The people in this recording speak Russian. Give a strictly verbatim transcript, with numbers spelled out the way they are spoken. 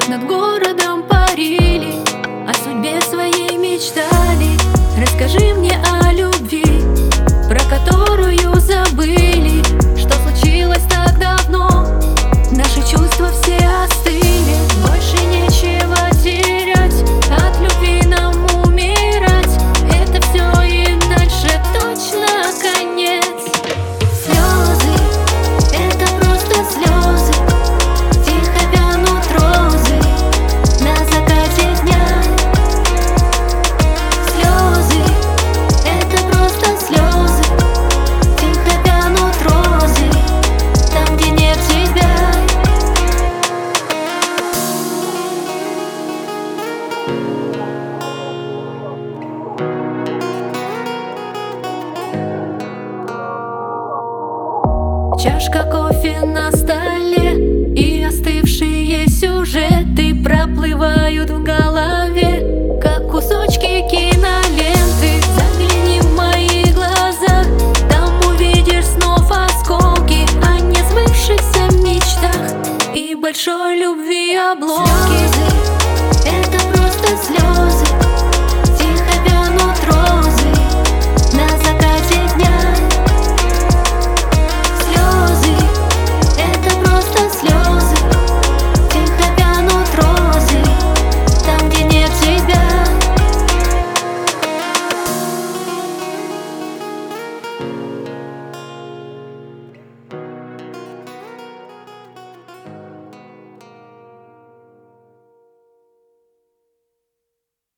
над городом парили, о судьбе своей мечтали. Расскажи мне о любви, про которую забыли. Что случилось так давно? Наши чувства все остыли. Больше нечего терять, от любви нам умирать. Это все и дальше точно конец. Слезы, это просто слезы. Тихо вянут розы на закате дня. Слезы, это просто слезы. Тихо вянут розы там, где нет тебя. Чашка кофе на столе, и остывшие сюжеты проплывают в голове, как кусочки киноленты. Загляни в мои глаза, там увидишь снов осколки о несбывшихся мечтах и большой любви обломки. Слезы, это просто слезы.